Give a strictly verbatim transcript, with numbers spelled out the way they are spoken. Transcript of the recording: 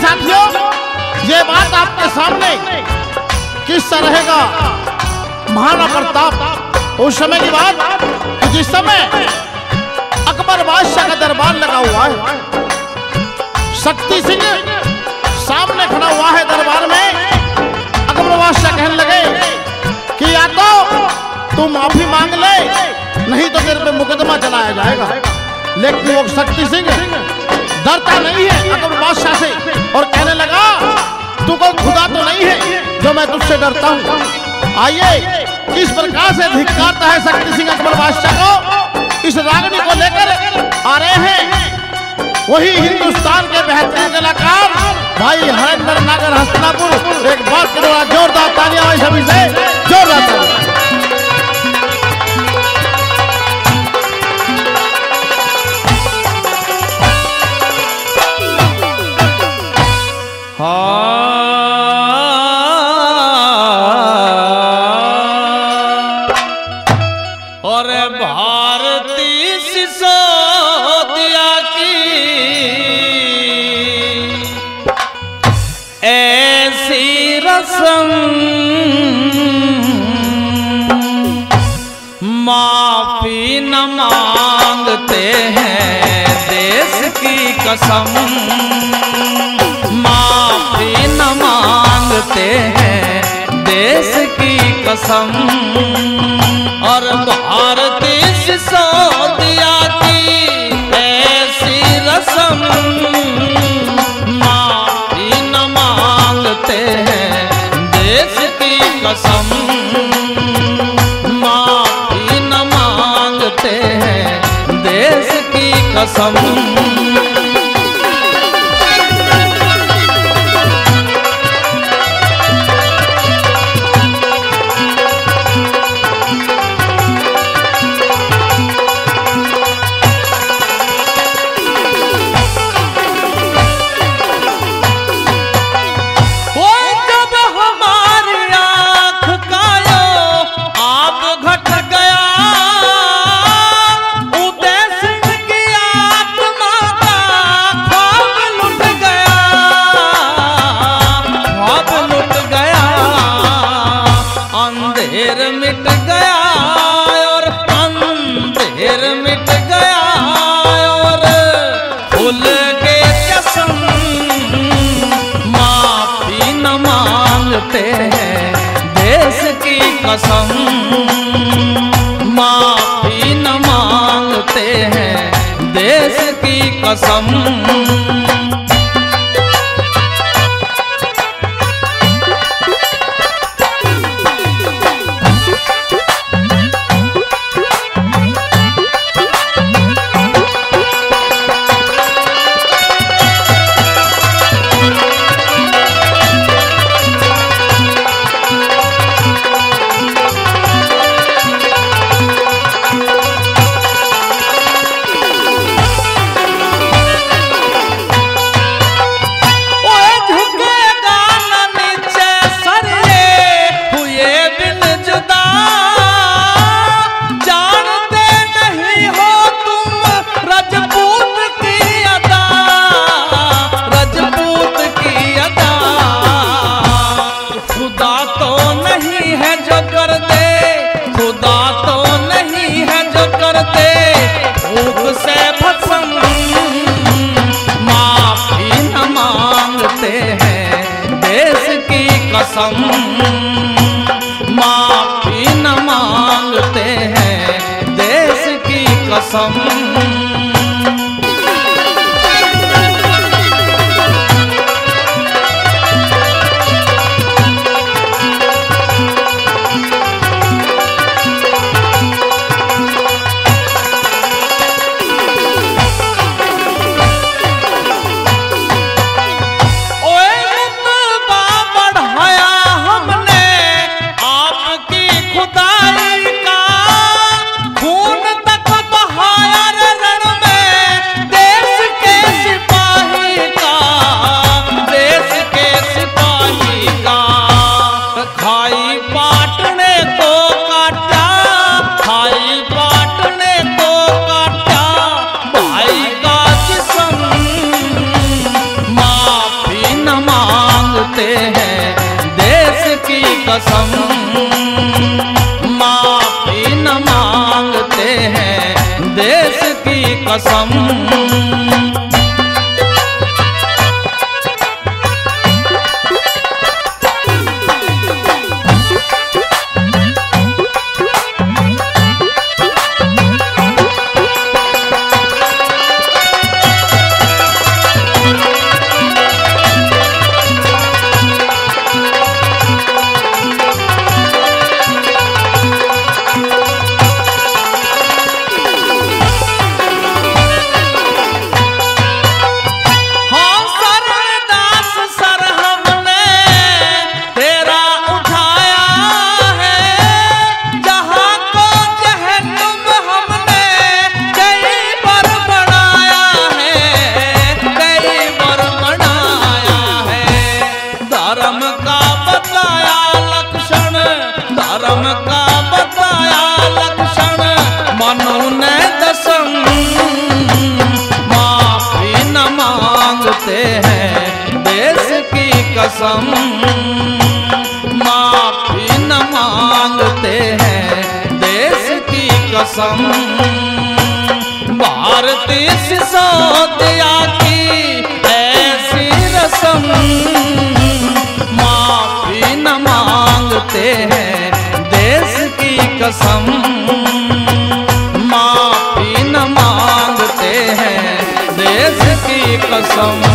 साथियों, ये बात आपके सामने किस्सा रहेगा महाराणा प्रताप उस समय की बात, जिस समय अकबर बादशाह का दरबार लगा हुआ है। शक्ति सिंह सामने खड़ा हुआ है दरबार में। अकबर बादशाह कहने लगे कि या तो तू माफी मांग ले, नहीं तो तेरे पे मुकदमा चलाया जाएगा। लेकिन वो शक्ति सिंह डरता नहीं है अकबर बादशाह से और कहने लगा तू कोई खुदा तो नहीं है जो मैं तुझसे डरता हूँ। आइए किस प्रकार से धिक्कारता है शक्ति सिंह अकबर बादशाह को। इस रागनी को लेकर आ रहे हैं वही हिंदुस्तान के बेहतरीन कलाकार भाई हरेंद्र नागर हस्तिनापुर। एक बार करो जोरदार तालियां भाई सभी से, जोरदार तालियां। और भारती सिसोदिया की ऐसी रस्म, माफी न मांगते हैं देश की कसम, माफी न मांगते हैं देश की कसम। और भारती सिसोदिया की ऐसी रस्म, माफी न मांगते हैं देश की कसम, माफी न मांगते हैं देश की कसम। मिट गया और अंधेर मिट गया और खुल के कसम, माफी न मांगते हैं देश की कसम, माफी न मांगते हैं देश की कसम। कसम, माफी न मांगते हैं देश की कसम। खुदाई का खून तक बहाया रे कसम। धर्म का बताया लक्षण मनु ने दसम। माफी न मांगते हैं देश की कसम। माफी न मांगते हैं देश की कसम। भारतीय सिसोदिया की ऐसी रस्म। माफी न मांगते हैं देश की कसम। माफी न मांगते हैं देश की कसम।